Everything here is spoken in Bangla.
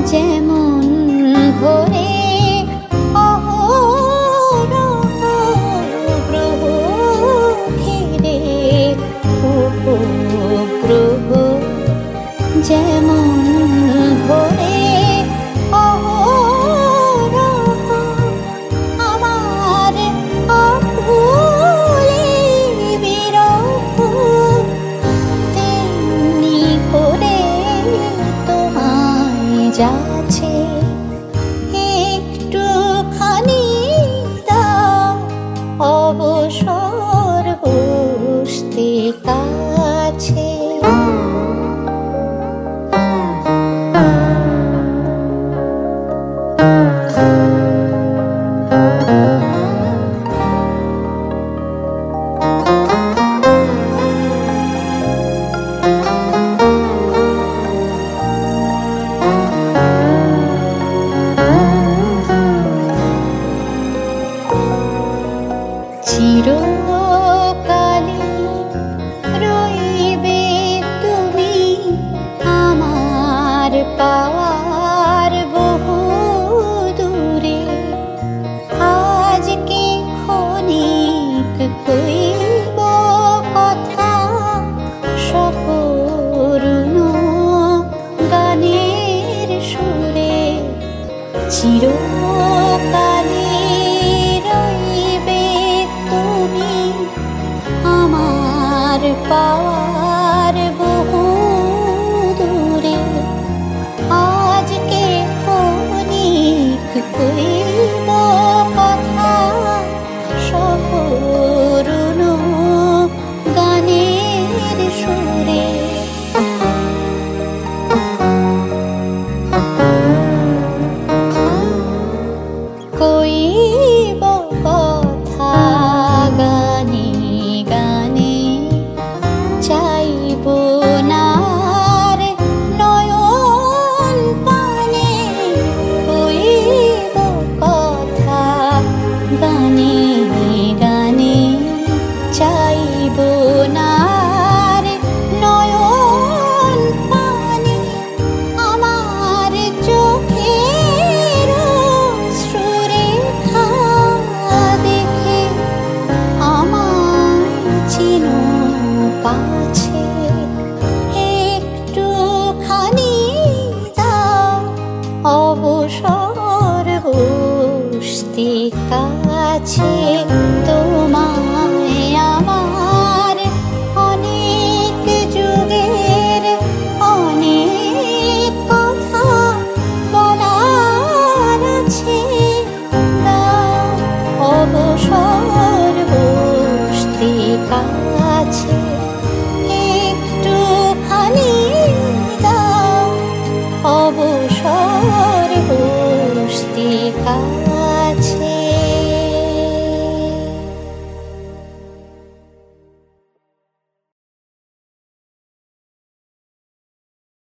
যেমন ভোরে অহরহ গ্রহ ঘিরে উপগ্রহ, যেমন ভোরে অহরহ আমার আকুলে বিরহ, তেমনি করে তোমায় যাচ্ছে একটুখানি দাও অবসর বসতে কাছে। চিরকালে রইবে তুমি আমার পাওয়ার বহু দূরে, আজকে ক্ষণিক কইব কথা সকরুণ গানের সুরে। চিরকালে রইবে তুমি আমার পাওয়ার বহু দূরে, আজকে ক্ষণিক কইব কথা সকরুণ গানের সুরে। কইব কথা গানে গানে, চাইব না রে নয়ন পানে। কইব কথা গানে গানে, চাইব না রে নয়ন পানে। আমার চোখের অশ্রুরেখা দেখে আমায় চিনো পাছে, একটুখানি দাও অবসর বসতে কাছে। তোমায় আমার অনেক যুগের অনেক কথা বলার আছে, দাও অবসর বসতে কাছে। একটুখানি দাও অবসর বসতে কাছে।